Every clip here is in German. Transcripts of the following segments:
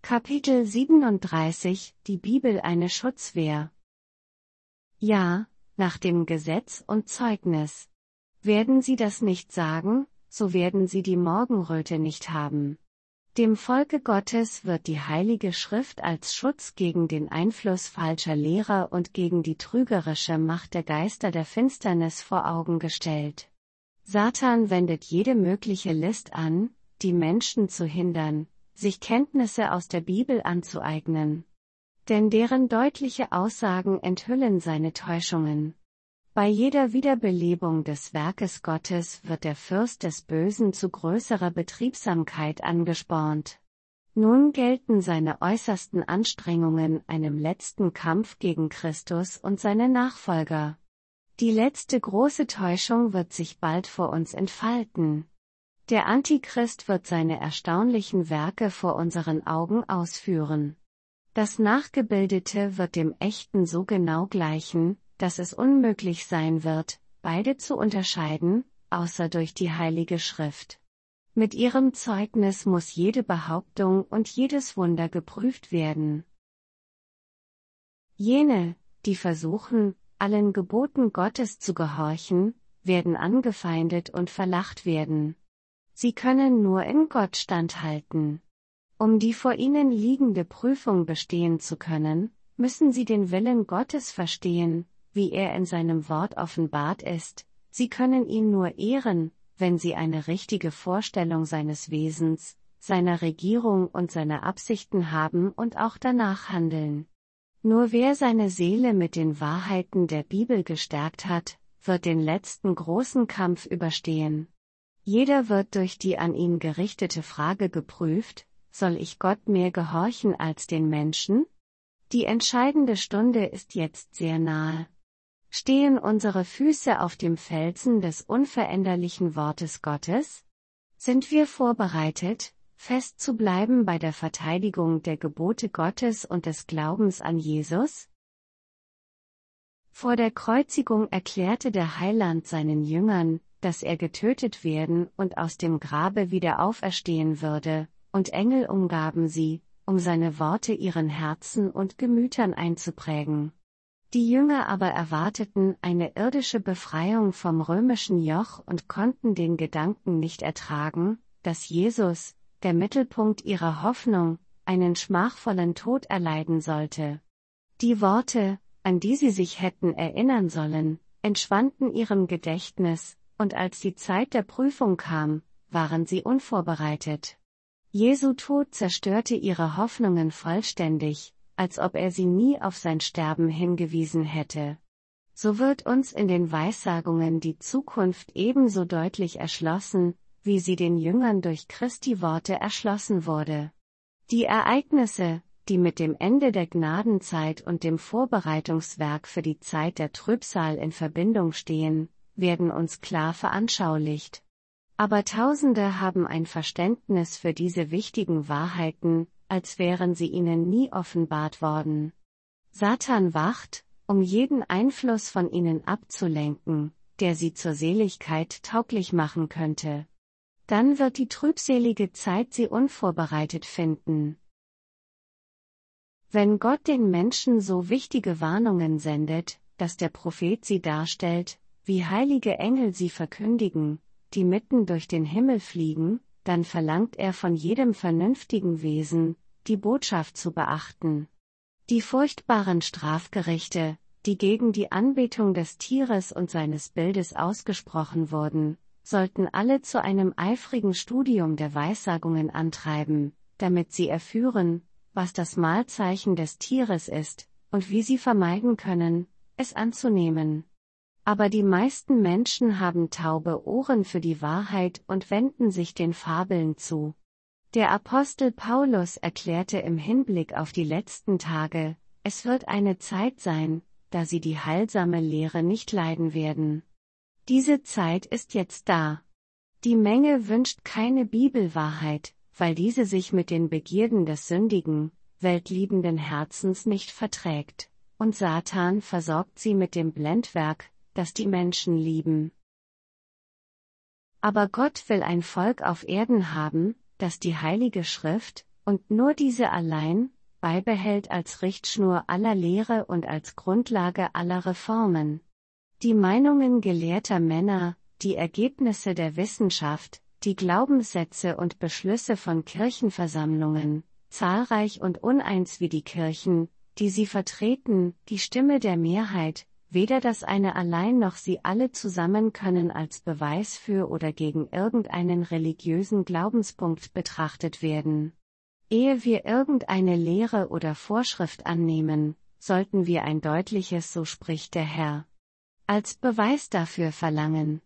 Kapitel 37 Die Bibel eine Schutzwehr. Ja, nach dem Gesetz und Zeugnis. Werden sie das nicht sagen, so werden sie die Morgenröte nicht haben. Dem Volke Gottes wird die Heilige Schrift als Schutz gegen den Einfluss falscher Lehrer und gegen die trügerische Macht der Geister der Finsternis vor Augen gestellt. Satan wendet jede mögliche List an, die Menschen zu hindern, sich Kenntnisse aus der Bibel anzueignen. Denn deren deutliche Aussagen enthüllen seine Täuschungen. Bei jeder Wiederbelebung des Werkes Gottes wird der Fürst des Bösen zu größerer Betriebsamkeit angespornt. Nun gelten seine äußersten Anstrengungen einem letzten Kampf gegen Christus und seine Nachfolger. Die letzte große Täuschung wird sich bald vor uns entfalten. Der Antichrist wird seine erstaunlichen Werke vor unseren Augen ausführen. Das Nachgebildete wird dem Echten so genau gleichen, dass es unmöglich sein wird, beide zu unterscheiden, außer durch die Heilige Schrift. Mit ihrem Zeugnis muss jede Behauptung und jedes Wunder geprüft werden. Jene, die versuchen, allen Geboten Gottes zu gehorchen, werden angefeindet und verlacht werden. Sie können nur in Gott standhalten. Um die vor ihnen liegende Prüfung bestehen zu können, müssen sie den Willen Gottes verstehen, wie er in seinem Wort offenbart ist. Sie können ihn nur ehren, wenn sie eine richtige Vorstellung seines Wesens, seiner Regierung und seiner Absichten haben und auch danach handeln. Nur wer seine Seele mit den Wahrheiten der Bibel gestärkt hat, wird den letzten großen Kampf überstehen. Jeder wird durch die an ihn gerichtete Frage geprüft: Soll ich Gott mehr gehorchen als den Menschen? Die entscheidende Stunde ist jetzt sehr nahe. Stehen unsere Füße auf dem Felsen des unveränderlichen Wortes Gottes? Sind wir vorbereitet, fest zu bleiben bei der Verteidigung der Gebote Gottes und des Glaubens an Jesus? Vor der Kreuzigung erklärte der Heiland seinen Jüngern, dass er getötet werden und aus dem Grabe wieder auferstehen würde, und Engel umgaben sie, um seine Worte ihren Herzen und Gemütern einzuprägen. Die Jünger aber erwarteten eine irdische Befreiung vom römischen Joch und konnten den Gedanken nicht ertragen, dass Jesus, der Mittelpunkt ihrer Hoffnung, einen schmachvollen Tod erleiden sollte. Die Worte, an die sie sich hätten erinnern sollen, entschwanden ihrem Gedächtnis, und als die Zeit der Prüfung kam, waren sie unvorbereitet. Jesu Tod zerstörte ihre Hoffnungen vollständig, als ob er sie nie auf sein Sterben hingewiesen hätte. So wird uns in den Weissagungen die Zukunft ebenso deutlich erschlossen, wie sie den Jüngern durch Christi Worte erschlossen wurde. Die Ereignisse, die mit dem Ende der Gnadenzeit und dem Vorbereitungswerk für die Zeit der Trübsal in Verbindung stehen, werden uns klar veranschaulicht. Aber Tausende haben ein Verständnis für diese wichtigen Wahrheiten, als wären sie ihnen nie offenbart worden. Satan wacht, um jeden Einfluss von ihnen abzulenken, der sie zur Seligkeit tauglich machen könnte. Dann wird die trübselige Zeit sie unvorbereitet finden. Wenn Gott den Menschen so wichtige Warnungen sendet, dass der Prophet sie darstellt, wie heilige Engel sie verkündigen, die mitten durch den Himmel fliegen, dann verlangt er von jedem vernünftigen Wesen, die Botschaft zu beachten. Die furchtbaren Strafgerichte, die gegen die Anbetung des Tieres und seines Bildes ausgesprochen wurden, sollten alle zu einem eifrigen Studium der Weissagungen antreiben, damit sie erführen, was das Mahlzeichen des Tieres ist, und wie sie vermeiden können, es anzunehmen. Aber die meisten Menschen haben taube Ohren für die Wahrheit und wenden sich den Fabeln zu. Der Apostel Paulus erklärte im Hinblick auf die letzten Tage: Es wird eine Zeit sein, da sie die heilsame Lehre nicht leiden werden. Diese Zeit ist jetzt da. Die Menge wünscht keine Bibelwahrheit, weil diese sich mit den Begierden des sündigen, weltliebenden Herzens nicht verträgt, und Satan versorgt sie mit dem Blendwerk, das die Menschen lieben. Aber Gott will ein Volk auf Erden haben, das die Heilige Schrift, und nur diese allein, beibehält als Richtschnur aller Lehre und als Grundlage aller Reformen. Die Meinungen gelehrter Männer, die Ergebnisse der Wissenschaft, die Glaubenssätze und Beschlüsse von Kirchenversammlungen, zahlreich und uneins wie die Kirchen, die sie vertreten, die Stimme der Mehrheit, weder das eine allein noch sie alle zusammen können als Beweis für oder gegen irgendeinen religiösen Glaubenspunkt betrachtet werden. Ehe wir irgendeine Lehre oder Vorschrift annehmen, sollten wir ein deutliches "So spricht der Herr" als Beweis dafür verlangen.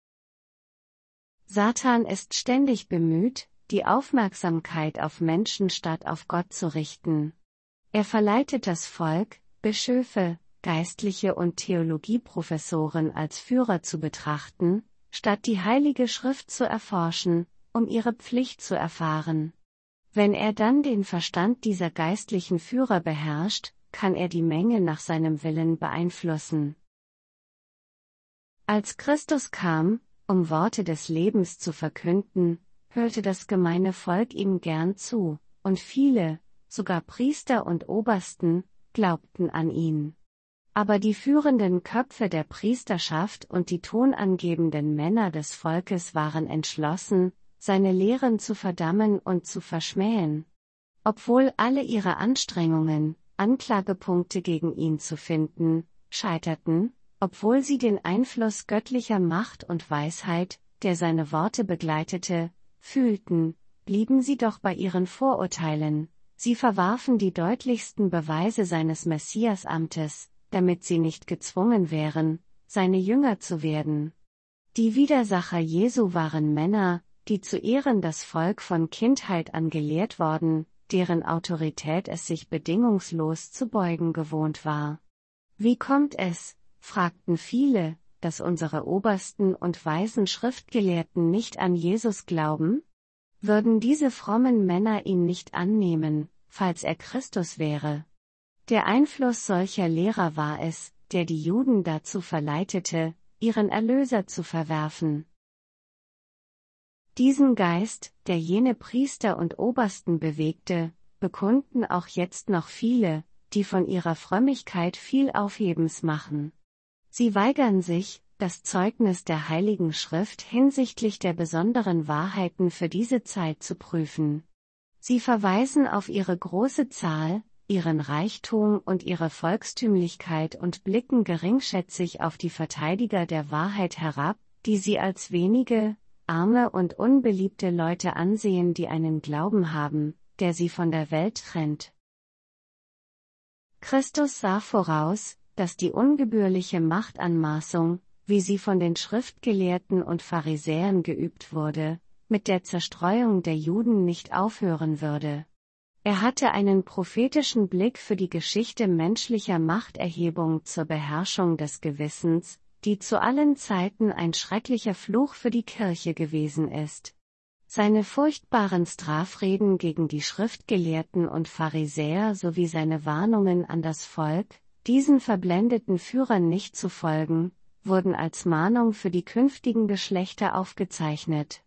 Satan ist ständig bemüht, die Aufmerksamkeit auf Menschen statt auf Gott zu richten. Er verleitet das Volk, Bischöfe, Geistliche und Theologieprofessoren als Führer zu betrachten, statt die Heilige Schrift zu erforschen, um ihre Pflicht zu erfahren. Wenn er dann den Verstand dieser geistlichen Führer beherrscht, kann er die Menge nach seinem Willen beeinflussen. Als Christus kam, um Worte des Lebens zu verkünden, hörte das gemeine Volk ihm gern zu, und viele, sogar Priester und Obersten, glaubten an ihn. Aber die führenden Köpfe der Priesterschaft und die tonangebenden Männer des Volkes waren entschlossen, seine Lehren zu verdammen und zu verschmähen. Obwohl alle ihre Anstrengungen, Anklagepunkte gegen ihn zu finden, scheiterten, obwohl sie den Einfluss göttlicher Macht und Weisheit, der seine Worte begleitete, fühlten, blieben sie doch bei ihren Vorurteilen. Sie verwarfen die deutlichsten Beweise seines Messiasamtes, damit sie nicht gezwungen wären, seine Jünger zu werden. Die Widersacher Jesu waren Männer, die zu Ehren das Volk von Kindheit an gelehrt worden, deren Autorität es sich bedingungslos zu beugen gewohnt war. Wie kommt es, fragten viele, dass unsere obersten und weisen Schriftgelehrten nicht an Jesus glauben? Würden diese frommen Männer ihn nicht annehmen, falls er Christus wäre? Der Einfluss solcher Lehrer war es, der die Juden dazu verleitete, ihren Erlöser zu verwerfen. Diesen Geist, der jene Priester und Obersten bewegte, bekunden auch jetzt noch viele, die von ihrer Frömmigkeit viel Aufhebens machen. Sie weigern sich, das Zeugnis der Heiligen Schrift hinsichtlich der besonderen Wahrheiten für diese Zeit zu prüfen. Sie verweisen auf ihre große Zahl, ihren Reichtum und ihre Volkstümlichkeit und blicken geringschätzig auf die Verteidiger der Wahrheit herab, die sie als wenige, arme und unbeliebte Leute ansehen, die einen Glauben haben, der sie von der Welt trennt. Christus sah voraus, dass die ungebührliche Machtanmaßung, wie sie von den Schriftgelehrten und Pharisäern geübt wurde, mit der Zerstreuung der Juden nicht aufhören würde. Er hatte einen prophetischen Blick für die Geschichte menschlicher Machterhebung zur Beherrschung des Gewissens, die zu allen Zeiten ein schrecklicher Fluch für die Kirche gewesen ist. Seine furchtbaren Strafreden gegen die Schriftgelehrten und Pharisäer sowie seine Warnungen an das Volk, diesen verblendeten Führern nicht zu folgen, wurden als Mahnung für die künftigen Geschlechter aufgezeichnet.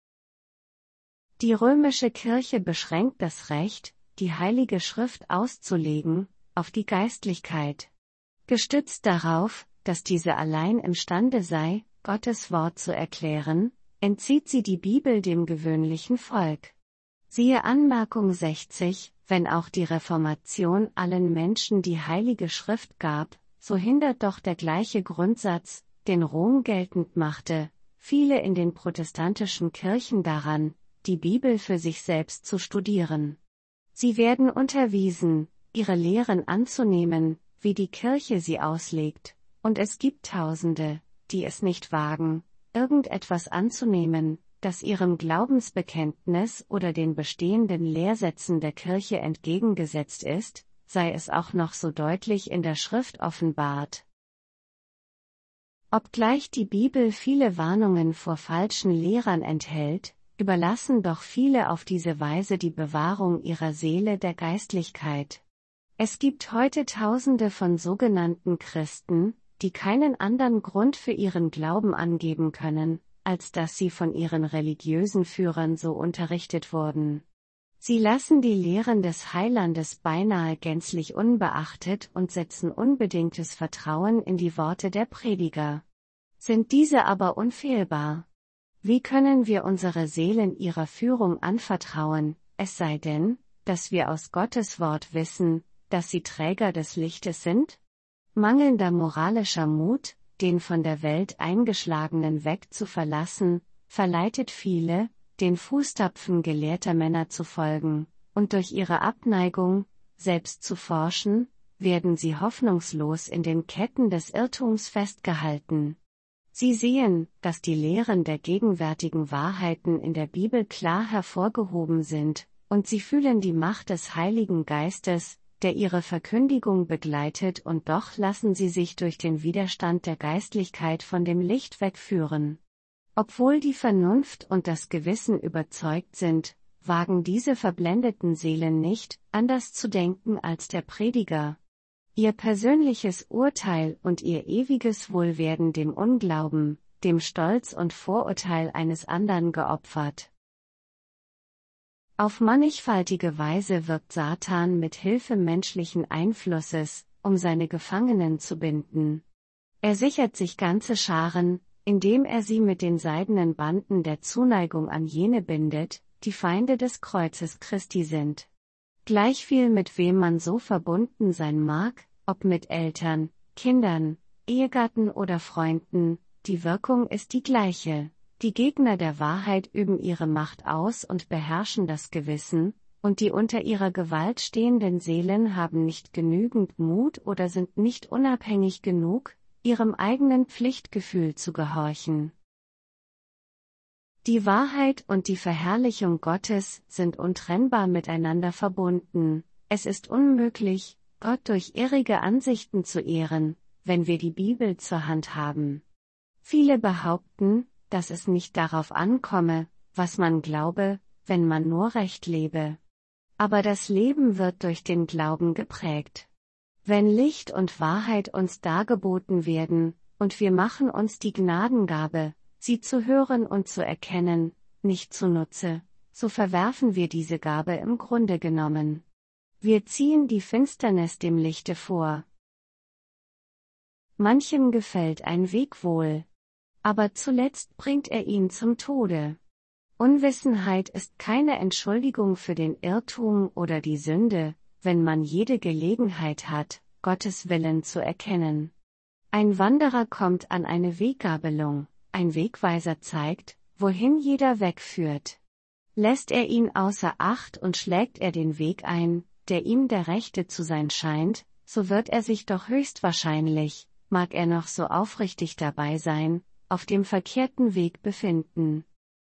Die römische Kirche beschränkt das Recht, die Heilige Schrift auszulegen, auf die Geistlichkeit. Gestützt darauf, dass diese allein imstande sei, Gottes Wort zu erklären, entzieht sie die Bibel dem gewöhnlichen Volk. Siehe Anmerkung 60, wenn auch die Reformation allen Menschen die Heilige Schrift gab, so hindert doch der gleiche Grundsatz, den Rom geltend machte, viele in den protestantischen Kirchen daran, die Bibel für sich selbst zu studieren. Sie werden unterwiesen, ihre Lehren anzunehmen, wie die Kirche sie auslegt, und es gibt Tausende, die es nicht wagen, irgendetwas anzunehmen, das ihrem Glaubensbekenntnis oder den bestehenden Lehrsätzen der Kirche entgegengesetzt ist, sei es auch noch so deutlich in der Schrift offenbart. Obgleich die Bibel viele Warnungen vor falschen Lehrern enthält, überlassen doch viele auf diese Weise die Bewahrung ihrer Seele der Geistlichkeit. Es gibt heute Tausende von sogenannten Christen, die keinen anderen Grund für ihren Glauben angeben können, als dass sie von ihren religiösen Führern so unterrichtet wurden. Sie lassen die Lehren des Heilandes beinahe gänzlich unbeachtet und setzen unbedingtes Vertrauen in die Worte der Prediger. Sind diese aber unfehlbar? Wie können wir unsere Seelen ihrer Führung anvertrauen, es sei denn, dass wir aus Gottes Wort wissen, dass sie Träger des Lichtes sind? Mangelnder moralischer Mut, den von der Welt eingeschlagenen Weg zu verlassen, verleitet viele, den Fußtapfen gelehrter Männer zu folgen, und durch ihre Abneigung, selbst zu forschen, werden sie hoffnungslos in den Ketten des Irrtums festgehalten. Sie sehen, dass die Lehren der gegenwärtigen Wahrheiten in der Bibel klar hervorgehoben sind, und sie fühlen die Macht des Heiligen Geistes, der ihre Verkündigung begleitet, und doch lassen sie sich durch den Widerstand der Geistlichkeit von dem Licht wegführen. Obwohl die Vernunft und das Gewissen überzeugt sind, wagen diese verblendeten Seelen nicht, anders zu denken als der Prediger. Ihr persönliches Urteil und ihr ewiges Wohl werden dem Unglauben, dem Stolz und Vorurteil eines anderen geopfert. Auf mannigfaltige Weise wirkt Satan mit Hilfe menschlichen Einflusses, um seine Gefangenen zu binden. Er sichert sich ganze Scharen, indem er sie mit den seidenen Banden der Zuneigung an jene bindet, die Feinde des Kreuzes Christi sind. Gleichviel mit wem man so verbunden sein mag, ob mit Eltern, Kindern, Ehegatten oder Freunden, die Wirkung ist die gleiche. Die Gegner der Wahrheit üben ihre Macht aus und beherrschen das Gewissen, und die unter ihrer Gewalt stehenden Seelen haben nicht genügend Mut oder sind nicht unabhängig genug, ihrem eigenen Pflichtgefühl zu gehorchen. Die Wahrheit und die Verherrlichung Gottes sind untrennbar miteinander verbunden. Es ist unmöglich, Gott durch irrige Ansichten zu ehren, wenn wir die Bibel zur Hand haben. Viele behaupten, dass es nicht darauf ankomme, was man glaube, wenn man nur recht lebe. Aber das Leben wird durch den Glauben geprägt. Wenn Licht und Wahrheit uns dargeboten werden, und wir machen uns die Gnadengabe, sie zu hören und zu erkennen, nicht zunutze, so verwerfen wir diese Gabe im Grunde genommen. Wir ziehen die Finsternis dem Lichte vor. Manchem gefällt ein Weg wohl, aber zuletzt bringt er ihn zum Tode. Unwissenheit ist keine Entschuldigung für den Irrtum oder die Sünde, wenn man jede Gelegenheit hat, Gottes Willen zu erkennen. Ein Wanderer kommt an eine Weggabelung, ein Wegweiser zeigt, wohin jeder Weg führt. Lässt er ihn außer Acht und schlägt er den Weg ein, der ihm der rechte zu sein scheint, so wird er sich doch höchstwahrscheinlich, mag er noch so aufrichtig dabei sein, auf dem verkehrten Weg befinden.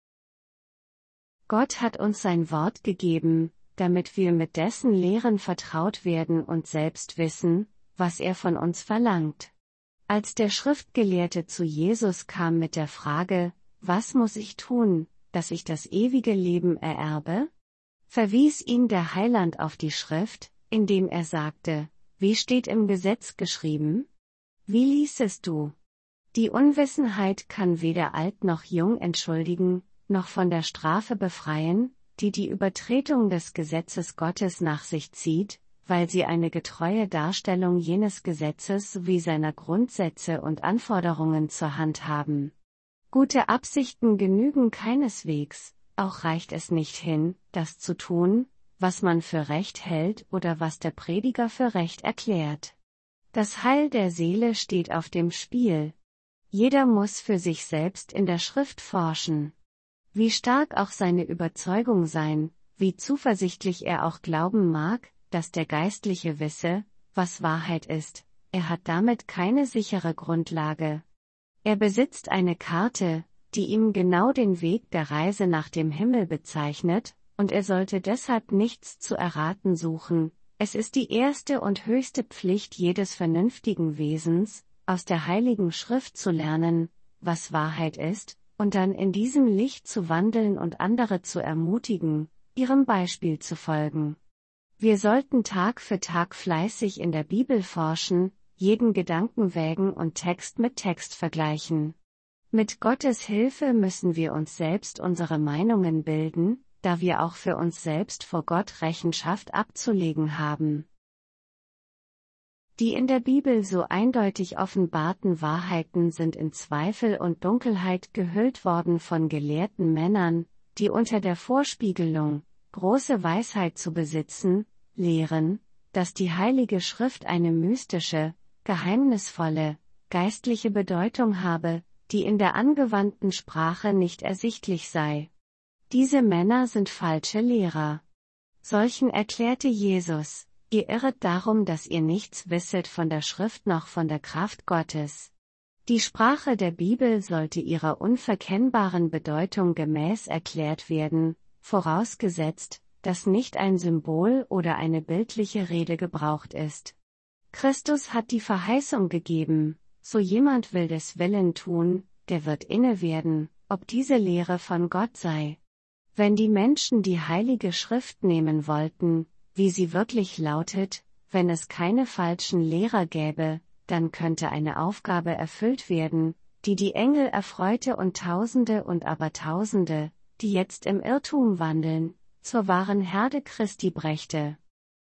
Gott hat uns sein Wort gegeben, damit wir mit dessen Lehren vertraut werden und selbst wissen, was er von uns verlangt. Als der Schriftgelehrte zu Jesus kam mit der Frage, was muss ich tun, dass ich das ewige Leben ererbe? Verwies ihn der Heiland auf die Schrift, indem er sagte, wie steht im Gesetz geschrieben? Wie liesest du? Die Unwissenheit kann weder alt noch jung entschuldigen, noch von der Strafe befreien, die die Übertretung des Gesetzes Gottes nach sich zieht, weil sie eine getreue Darstellung jenes Gesetzes sowie seiner Grundsätze und Anforderungen zur Hand haben. Gute Absichten genügen keineswegs, auch reicht es nicht hin, das zu tun, was man für recht hält oder was der Prediger für recht erklärt. Das Heil der Seele steht auf dem Spiel. Jeder muss für sich selbst in der Schrift forschen. Wie stark auch seine Überzeugung sein, wie zuversichtlich er auch glauben mag, dass der Geistliche wisse, was Wahrheit ist, er hat damit keine sichere Grundlage. Er besitzt eine Karte, die ihm genau den Weg der Reise nach dem Himmel bezeichnet, und er sollte deshalb nichts zu erraten suchen. Es ist die erste und höchste Pflicht jedes vernünftigen Wesens, aus der Heiligen Schrift zu lernen, was Wahrheit ist, und dann in diesem Licht zu wandeln und andere zu ermutigen, ihrem Beispiel zu folgen. Wir sollten Tag für Tag fleißig in der Bibel forschen, jeden Gedanken wägen und Text mit Text vergleichen. Mit Gottes Hilfe müssen wir uns selbst unsere Meinungen bilden, da wir auch für uns selbst vor Gott Rechenschaft abzulegen haben. Die in der Bibel so eindeutig offenbarten Wahrheiten sind in Zweifel und Dunkelheit gehüllt worden von gelehrten Männern, die unter der Vorspiegelung, große Weisheit zu besitzen, lehren, dass die Heilige Schrift eine mystische, geheimnisvolle, geistliche Bedeutung habe, die in der angewandten Sprache nicht ersichtlich sei. Diese Männer sind falsche Lehrer. Solchen erklärte Jesus: Ihr irret darum, dass ihr nichts wisset von der Schrift noch von der Kraft Gottes. Die Sprache der Bibel sollte ihrer unverkennbaren Bedeutung gemäß erklärt werden, vorausgesetzt, dass nicht ein Symbol oder eine bildliche Rede gebraucht ist. Christus hat die Verheißung gegeben: So jemand will des Willen tun, der wird inne werden, ob diese Lehre von Gott sei. Wenn die Menschen die Heilige Schrift nehmen wollten, wie sie wirklich lautet, wenn es keine falschen Lehrer gäbe, dann könnte eine Aufgabe erfüllt werden, die die Engel erfreute und Tausende und Abertausende, die jetzt im Irrtum wandeln, zur wahren Herde Christi brächte.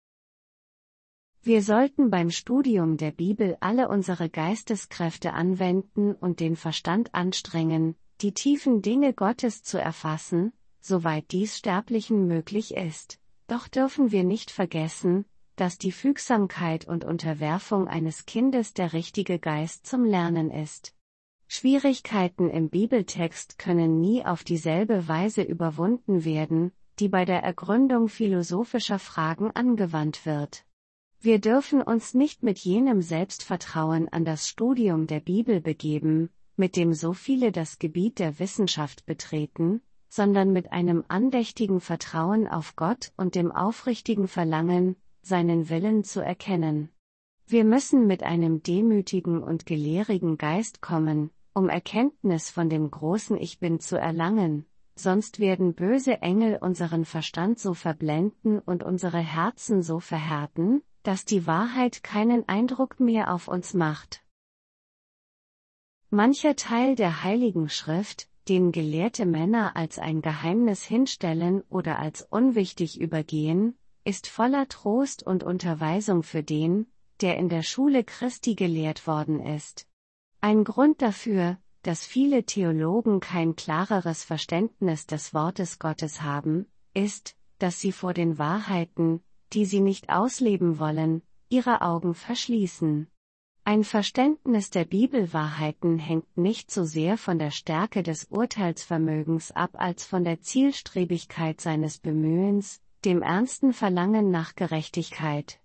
Wir sollten beim Studium der Bibel alle unsere Geisteskräfte anwenden und den Verstand anstrengen, die tiefen Dinge Gottes zu erfassen, soweit dies Sterblichen möglich ist. Doch dürfen wir nicht vergessen, dass die Fügsamkeit und Unterwerfung eines Kindes der richtige Geist zum Lernen ist. Schwierigkeiten im Bibeltext können nie auf dieselbe Weise überwunden werden, die bei der Ergründung philosophischer Fragen angewandt wird. Wir dürfen uns nicht mit jenem Selbstvertrauen an das Studium der Bibel begeben, mit dem so viele das Gebiet der Wissenschaft betreten, sondern mit einem andächtigen Vertrauen auf Gott und dem aufrichtigen Verlangen, seinen Willen zu erkennen. Wir müssen mit einem demütigen und gelehrigen Geist kommen, um Erkenntnis von dem großen Ich Bin zu erlangen, sonst werden böse Engel unseren Verstand so verblenden und unsere Herzen so verhärten, dass die Wahrheit keinen Eindruck mehr auf uns macht. Mancher Teil der Heiligen Schrift, den gelehrte Männer als ein Geheimnis hinstellen oder als unwichtig übergehen, ist voller Trost und Unterweisung für den, der in der Schule Christi gelehrt worden ist. Ein Grund dafür, dass viele Theologen kein klareres Verständnis des Wortes Gottes haben, ist, dass sie vor den Wahrheiten, die sie nicht ausleben wollen, ihre Augen verschließen. Ein Verständnis der Bibelwahrheiten hängt nicht so sehr von der Stärke des Urteilsvermögens ab als von der Zielstrebigkeit seines Bemühens, dem ernsten Verlangen nach Gerechtigkeit.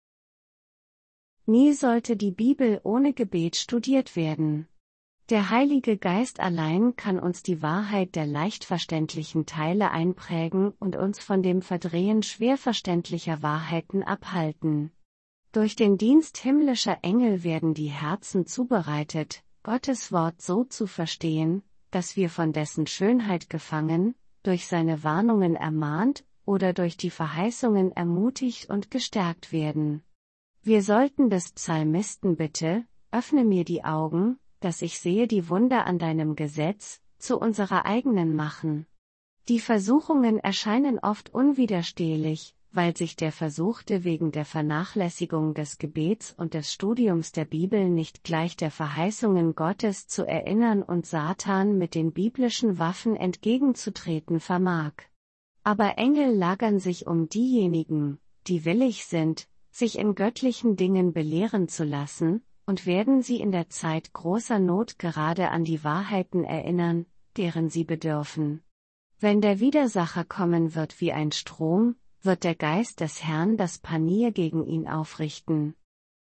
Nie sollte die Bibel ohne Gebet studiert werden. Der Heilige Geist allein kann uns die Wahrheit der leicht verständlichen Teile einprägen und uns von dem Verdrehen schwer verständlicher Wahrheiten abhalten. Durch den Dienst himmlischer Engel werden die Herzen zubereitet, Gottes Wort so zu verstehen, dass wir von dessen Schönheit gefangen, durch seine Warnungen ermahnt oder durch die Verheißungen ermutigt und gestärkt werden. Wir sollten des Psalmisten Bitte, öffne mir die Augen, dass ich sehe die Wunder an deinem Gesetz, zu unserer eigenen machen. Die Versuchungen erscheinen oft unwiderstehlich, weil sich der Versuchte wegen der Vernachlässigung des Gebets und des Studiums der Bibel nicht gleich der Verheißungen Gottes zu erinnern und Satan mit den biblischen Waffen entgegenzutreten vermag. Aber Engel lagern sich um diejenigen, die willig sind, sich in göttlichen Dingen belehren zu lassen, und werden sie in der Zeit großer Not gerade an die Wahrheiten erinnern, deren sie bedürfen. Wenn der Widersacher kommen wird wie ein Strom, wird der Geist des Herrn das Panier gegen ihn aufrichten.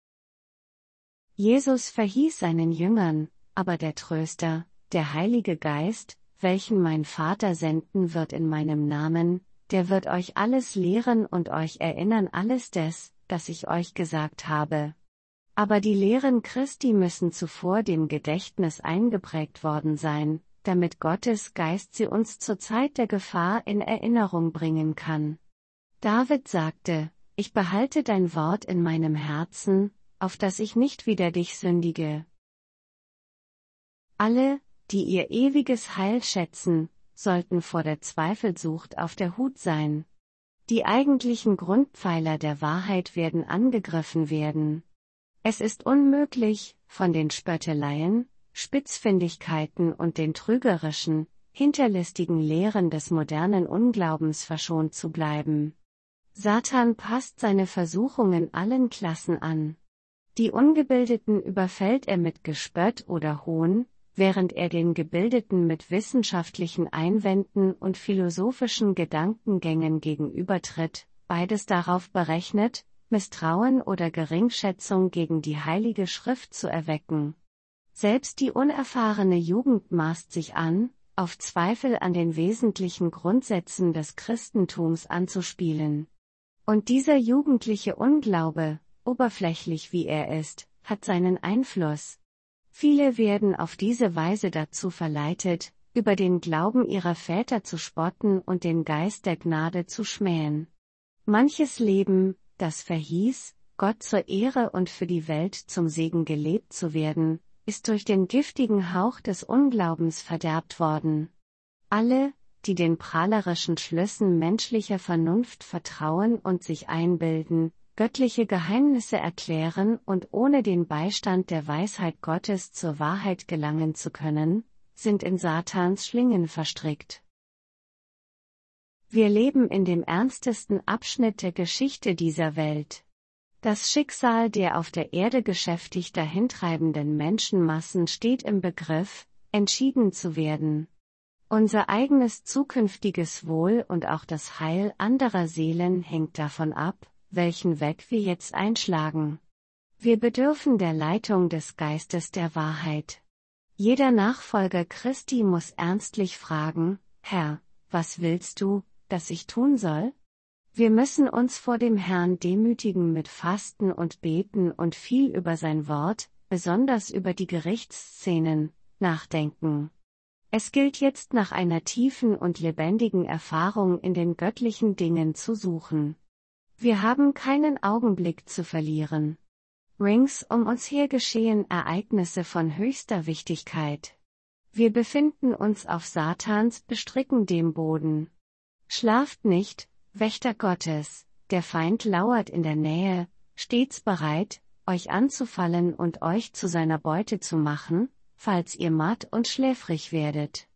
Jesus verhieß seinen Jüngern, aber der Tröster, der Heilige Geist, welchen mein Vater senden wird in meinem Namen, der wird euch alles lehren und euch erinnern alles des, das ich euch gesagt habe. Aber die Lehren Christi müssen zuvor dem Gedächtnis eingeprägt worden sein, damit Gottes Geist sie uns zur Zeit der Gefahr in Erinnerung bringen kann. David sagte: Ich behalte dein Wort in meinem Herzen, auf dass ich nicht wider dich sündige. Alle, die ihr ewiges Heil schätzen, sollten vor der Zweifelsucht auf der Hut sein. Die eigentlichen Grundpfeiler der Wahrheit werden angegriffen werden. Es ist unmöglich, von den Spötteleien, Spitzfindigkeiten und den trügerischen, hinterlistigen Lehren des modernen Unglaubens verschont zu bleiben. Satan passt seine Versuchungen allen Klassen an. Die Ungebildeten überfällt er mit Gespött oder Hohn, während er den Gebildeten mit wissenschaftlichen Einwänden und philosophischen Gedankengängen gegenübertritt, beides darauf berechnet, Misstrauen oder Geringschätzung gegen die Heilige Schrift zu erwecken. Selbst die unerfahrene Jugend maßt sich an, auf Zweifel an den wesentlichen Grundsätzen des Christentums anzuspielen. Und dieser jugendliche Unglaube, oberflächlich wie er ist, hat seinen Einfluss. Viele werden auf diese Weise dazu verleitet, über den Glauben ihrer Väter zu spotten und den Geist der Gnade zu schmähen. Manches Leben, das verhieß, Gott zur Ehre und für die Welt zum Segen gelebt zu werden, ist durch den giftigen Hauch des Unglaubens verderbt worden. Alle, die den prahlerischen Schlüssen menschlicher Vernunft vertrauen und sich einbilden, göttliche Geheimnisse erklären und ohne den Beistand der Weisheit Gottes zur Wahrheit gelangen zu können, sind in Satans Schlingen verstrickt. Wir leben in dem ernstesten Abschnitt der Geschichte dieser Welt. Das Schicksal der auf der Erde geschäftig dahintreibenden Menschenmassen steht im Begriff, entschieden zu werden. Unser eigenes zukünftiges Wohl und auch das Heil anderer Seelen hängt davon ab, welchen Weg wir jetzt einschlagen. Wir bedürfen der Leitung des Geistes der Wahrheit. Jeder Nachfolger Christi muss ernstlich fragen: Herr, was willst du, dass ich tun soll? Wir müssen uns vor dem Herrn demütigen mit Fasten und Beten und viel über sein Wort, besonders über die Gerichtsszenen, nachdenken. Es gilt jetzt nach einer tiefen und lebendigen Erfahrung in den göttlichen Dingen zu suchen. Wir haben keinen Augenblick zu verlieren. Rings um uns her geschehen Ereignisse von höchster Wichtigkeit. Wir befinden uns auf Satans bestrickendem Boden. Schlaft nicht, Wächter Gottes, der Feind lauert in der Nähe, stets bereit, euch anzufallen und euch zu seiner Beute zu machen, falls ihr matt und schläfrig werdet.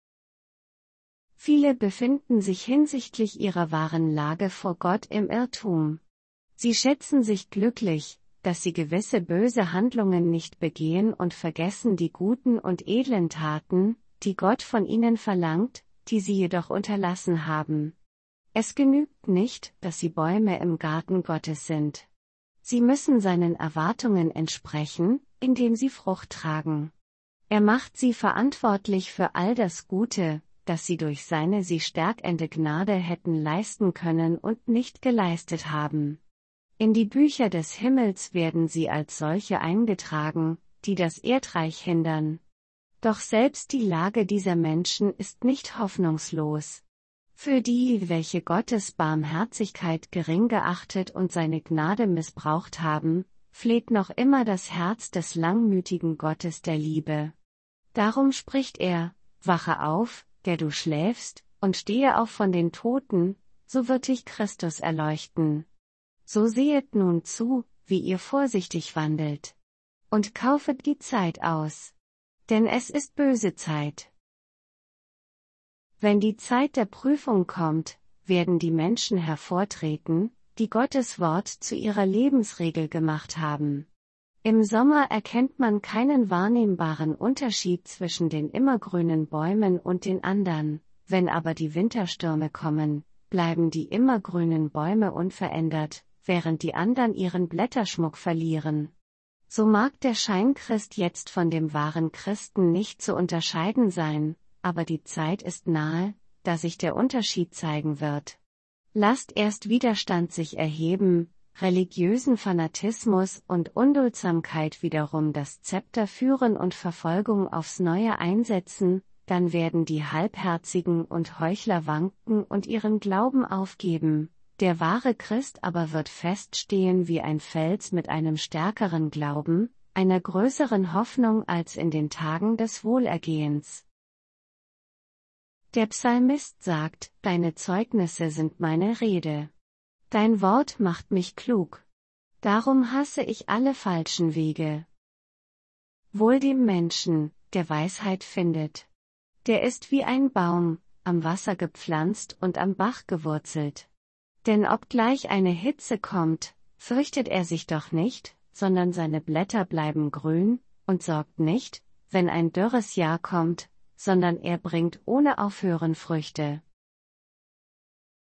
Viele befinden sich hinsichtlich ihrer wahren Lage vor Gott im Irrtum. Sie schätzen sich glücklich, dass sie gewisse böse Handlungen nicht begehen und vergessen die guten und edlen Taten, die Gott von ihnen verlangt, die sie jedoch unterlassen haben. Es genügt nicht, dass sie Bäume im Garten Gottes sind. Sie müssen seinen Erwartungen entsprechen, indem sie Frucht tragen. Er macht sie verantwortlich für all das Gute, das sie durch seine sie stärkende Gnade hätten leisten können und nicht geleistet haben. In die Bücher des Himmels werden sie als solche eingetragen, die das Erdreich hindern. Doch selbst die Lage dieser Menschen ist nicht hoffnungslos. Für die, welche Gottes Barmherzigkeit gering geachtet und seine Gnade missbraucht haben, fleht noch immer das Herz des langmütigen Gottes der Liebe. Darum spricht er: Wache auf, der du schläfst, und stehe auf von den Toten, so wird dich Christus erleuchten. So sehet nun zu, wie ihr vorsichtig wandelt. Und kaufet die Zeit aus. Denn es ist böse Zeit. Wenn die Zeit der Prüfung kommt, werden die Menschen hervortreten, die Gottes Wort zu ihrer Lebensregel gemacht haben. Im Sommer erkennt man keinen wahrnehmbaren Unterschied zwischen den immergrünen Bäumen und den anderen, wenn aber die Winterstürme kommen, bleiben die immergrünen Bäume unverändert, während die anderen ihren Blätterschmuck verlieren. So mag der Scheinchrist jetzt von dem wahren Christen nicht zu unterscheiden sein, aber die Zeit ist nahe, da sich der Unterschied zeigen wird. Lasst erst Widerstand sich erheben, religiösen Fanatismus und Unduldsamkeit wiederum das Zepter führen und Verfolgung aufs Neue einsetzen, dann werden die Halbherzigen und Heuchler wanken und ihren Glauben aufgeben, der wahre Christ aber wird feststehen wie ein Fels mit einem stärkeren Glauben, einer größeren Hoffnung als in den Tagen des Wohlergehens. Der Psalmist sagt, deine Zeugnisse sind meine Rede. Dein Wort macht mich klug. Darum hasse ich alle falschen Wege. Wohl dem Menschen, der Weisheit findet. Der ist wie ein Baum, am Wasser gepflanzt und am Bach gewurzelt. Denn obgleich eine Hitze kommt, fürchtet er sich doch nicht, sondern seine Blätter bleiben grün, und sorgt nicht, wenn ein dürres Jahr kommt, sondern er bringt ohne Aufhören Früchte.